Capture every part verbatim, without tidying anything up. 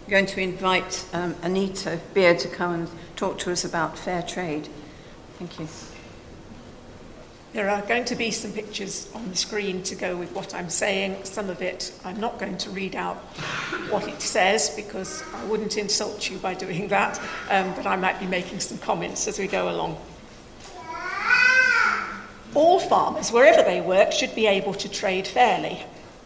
going to invite um, Anita Beard to come and talk to us about fair trade. Thank you. There are going to be some pictures on the screen to go with what I'm saying. Some of it I'm not going to read out what it says because I wouldn't insult you by doing that, um, but I might be making some comments as we go along. All farmers, wherever they work, should be able to trade fairly.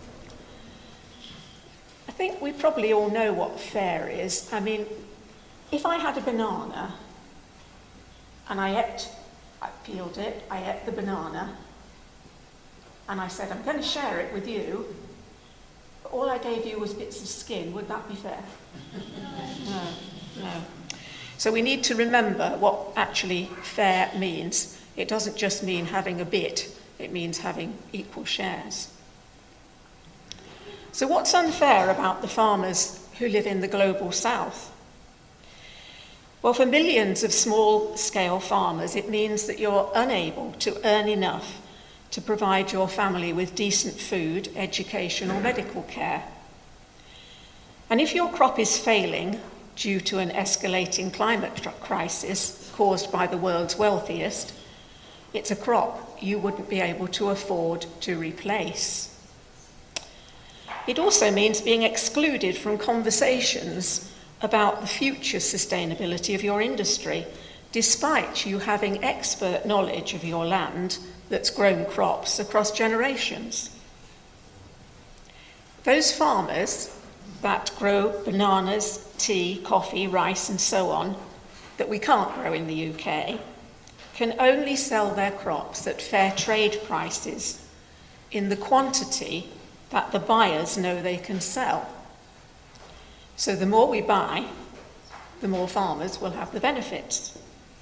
I think we probably all know what fair is. I mean, if I had a banana and I ate I peeled it, I ate the banana, and I said, I'm going to share it with you, but all I gave you was bits of skin. Would that be fair? No, no. So we need to remember what actually fair means. It doesn't just mean having a bit, it means having equal shares. So what's unfair about the farmers who live in the global south? Well, for millions of small-scale farmers, it means that you're unable to earn enough to provide your family with decent food, education, or medical care. And if your crop is failing due to an escalating climate crisis caused by the world's wealthiest, it's a crop you wouldn't be able to afford to replace. It also means being excluded from conversations about the future sustainability of your industry, despite you having expert knowledge of your land that's grown crops across generations. Those farmers that grow bananas, tea, coffee, rice, and so on, that we can't grow in the U K, can only sell their crops at fair trade prices in the quantity that the buyers know they can sell. So the more we buy, the more farmers will have the benefits.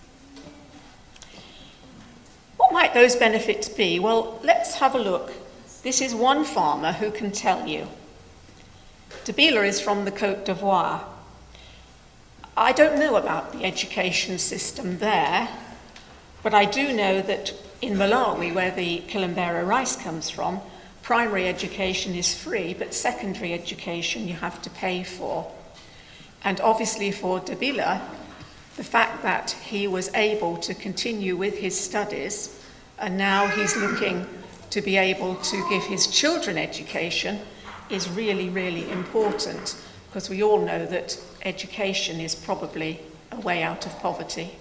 What might those benefits be? Well, let's have a look. This is one farmer who can tell you. Dabila is from the Côte d'Ivoire. I don't know about the education system there, but I do know that in Malawi, where the Kilombero rice comes from, primary education is free, but secondary education you have to pay for. And obviously for Dabila, the fact that he was able to continue with his studies, and now he's looking to be able to give his children education, is really, really important, because we all know that education is probably a way out of poverty.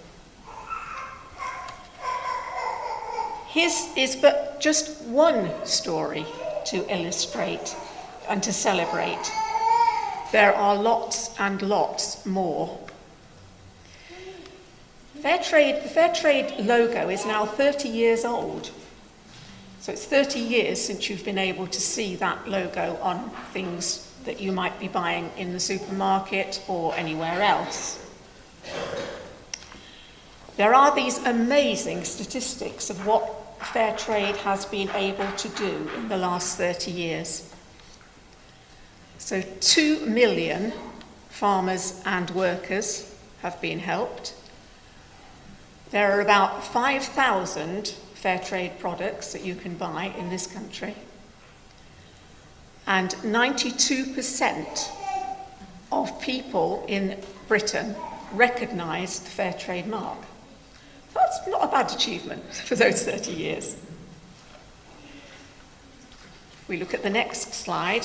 His is but just one story to illustrate and to celebrate. There are lots and lots more. Fair Trade, the Fair Trade logo is now thirty years old. So it's thirty years since you've been able to see that logo on things that you might be buying in the supermarket or anywhere else. There are these amazing statistics of what Fair Trade has been able to do in the last thirty years. So two million farmers and workers have been helped. There are about five thousand Fair Trade products that you can buy in this country. And ninety-two percent of people in Britain recognise the Fair Trade mark. That's not a bad achievement for those thirty years. We look at the next slide.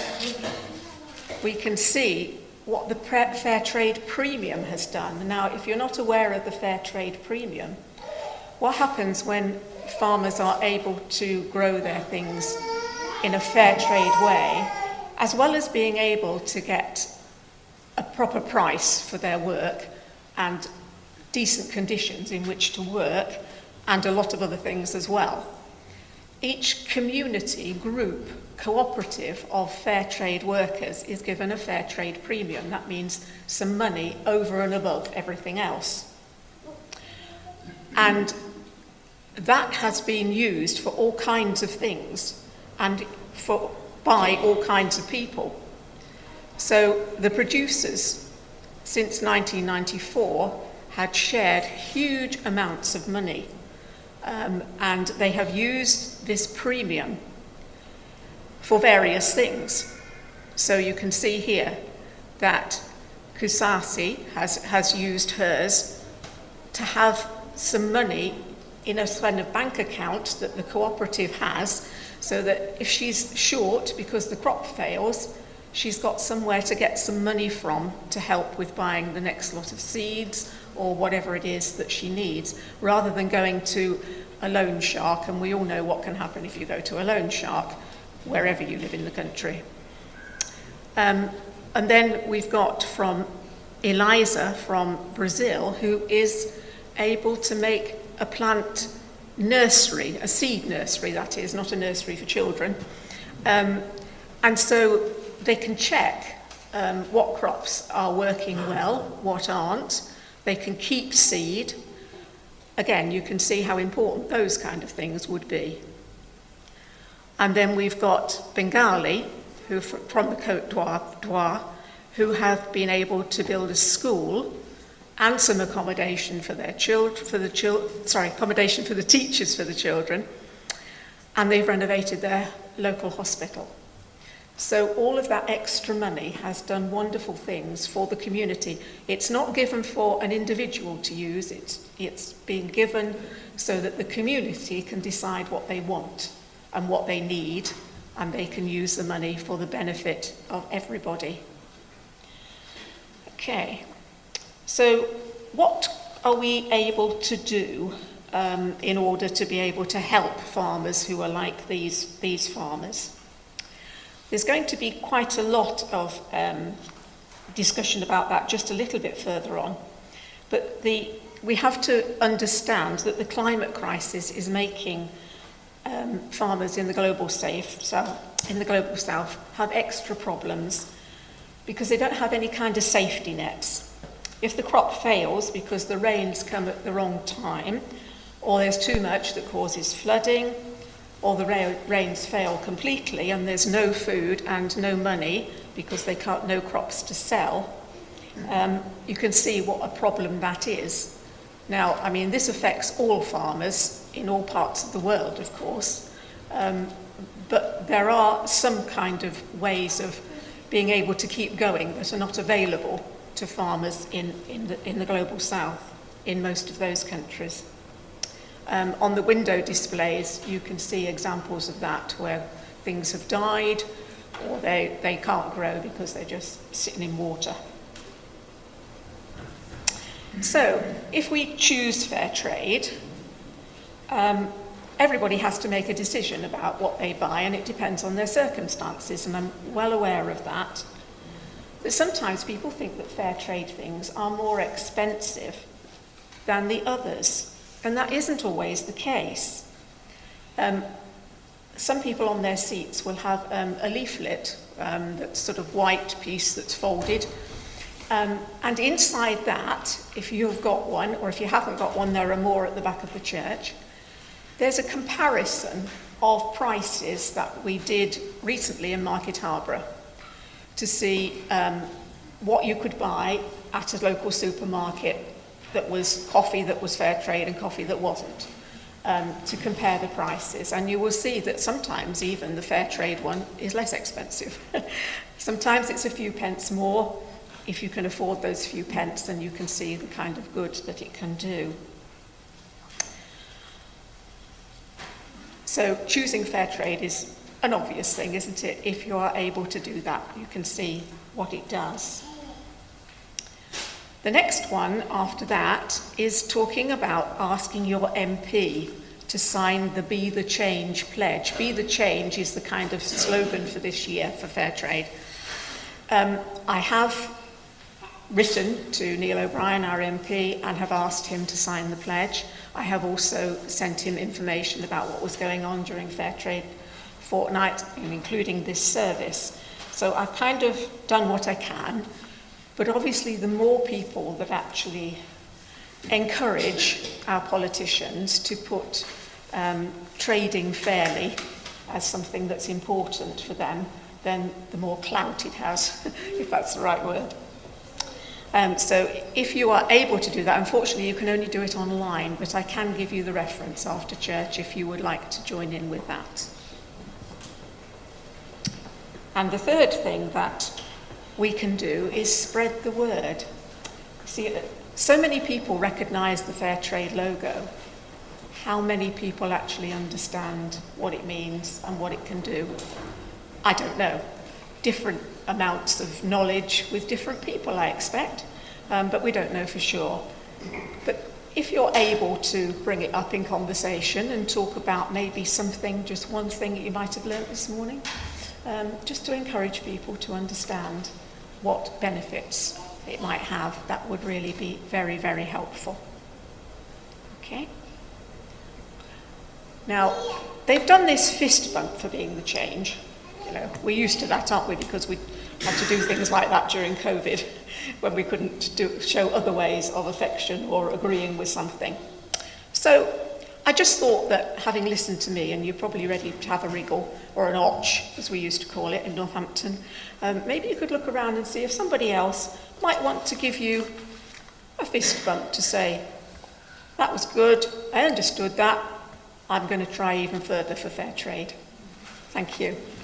We can see what the Fair Trade Premium has done. Now, if you're not aware of the Fair Trade Premium, what happens when farmers are able to grow their things in a fair trade way, as well as being able to get a proper price for their work and decent conditions in which to work, and a lot of other things as well. Each community, group, cooperative of fair trade workers is given a fair trade premium. That means some money over and above everything else. And that has been used for all kinds of things and for, by all kinds of people. So the producers, since nineteen ninety-four, had shared huge amounts of money, um, and they have used this premium for various things. So you can see here that Kusasi has, has used hers to have some money in a kind of bank account that the cooperative has, so that if she's short because the crop fails, she's got somewhere to get some money from to help with buying the next lot of seeds or whatever it is that she needs, rather than going to a loan shark, and we all know what can happen if you go to a loan shark, wherever you live in the country. Um, and then we've got from Eliza from Brazil, who is able to make a plant nursery, a seed nursery that is, not a nursery for children. Um, and so they can check um, what crops are working well, what aren't. They can keep seed. Again, you can see how important those kind of things would be. And then we've got Bengali, who from the Côte d'Ivoire, who have been able to build a school and some accommodation for their children, for the chil- sorry, accommodation for the teachers for the children, and they've renovated their local hospital. So all of that extra money has done wonderful things for the community. It's not given for an individual to use, it's, it's being given so that the community can decide what they want and what they need, and they can use the money for the benefit of everybody. Okay, so what are we able to do um, in order to be able to help farmers who are like these, these farmers? There's going to be quite a lot of um, discussion about that just a little bit further on. But the, we have to understand that the climate crisis is making um, farmers in the global south, so in the global south have extra problems because they don't have any kind of safety nets. If the crop fails because the rains come at the wrong time, or there's too much that causes flooding, or the ra- rains fail completely and there's no food and no money because they can't, no crops to sell, um, you can see what a problem that is. Now, I mean, this affects all farmers in all parts of the world, of course, um, but there are some kind of ways of being able to keep going that are not available to farmers in, in, the, in the global south, in most of those countries. Um, on the window displays, you can see examples of that where things have died or they, they can't grow because they're just sitting in water. So, if we choose fair trade, um, everybody has to make a decision about what they buy, and it depends on their circumstances, and I'm well aware of that. But sometimes people think that fair trade things are more expensive than the others. And that isn't always the case. Um, some people on their seats will have um, a leaflet, um, that's sort of white piece that's folded. Um, and inside that, if you've got one, or if you haven't got one, there are more at the back of the church, there's a comparison of prices that we did recently in Market Harborough to see um, what you could buy at a local supermarket that was coffee that was fair trade and coffee that wasn't, um, to compare the prices. And you will see that sometimes even the fair trade one is less expensive. Sometimes it's a few pence more. If you can afford those few pence, then you can see the kind of good that it can do. So choosing fair trade is an obvious thing, isn't it? If you are able to do that, you can see what it does. The next one after that is talking about asking your M P to sign the Be the Change pledge. Be the Change is the kind of slogan for this year for fair trade. Um, I have written to Neil O'Brien, our M P, and have asked him to sign the pledge. I have also sent him information about what was going on during Fair Trade Fortnight, including this service. So I've kind of done what I can. But obviously, the more people that actually encourage our politicians to put um, trading fairly as something that's important for them, then the more clout it has, if that's the right word. Um, so if you are able to do that, unfortunately you can only do it online, but I can give you the reference after church if you would like to join in with that. And the third thing that we can do is spread the word. See, so many people recognise the Fair Trade logo. How many people actually understand what it means and what it can do? I don't know. Different amounts of knowledge with different people, I expect, um, but we don't know for sure. But if you're able to bring it up in conversation and talk about maybe something, just one thing that you might have learnt this morning, um, just to encourage people to understand what benefits it might have, that would really be very, very helpful. Okay? Now, they've done this fist bump for being the change. You know, we're used to that, aren't we? Because we had to do things like that during COVID, when we couldn't do, show other ways of affection or agreeing with something. So I just thought that, having listened to me, and you're probably ready to have a wriggle, or an otch, as we used to call it in Northampton, um, maybe you could look around and see if somebody else might want to give you a fist bump to say, that was good, I understood that, I'm going to try even further for fair trade. Thank you.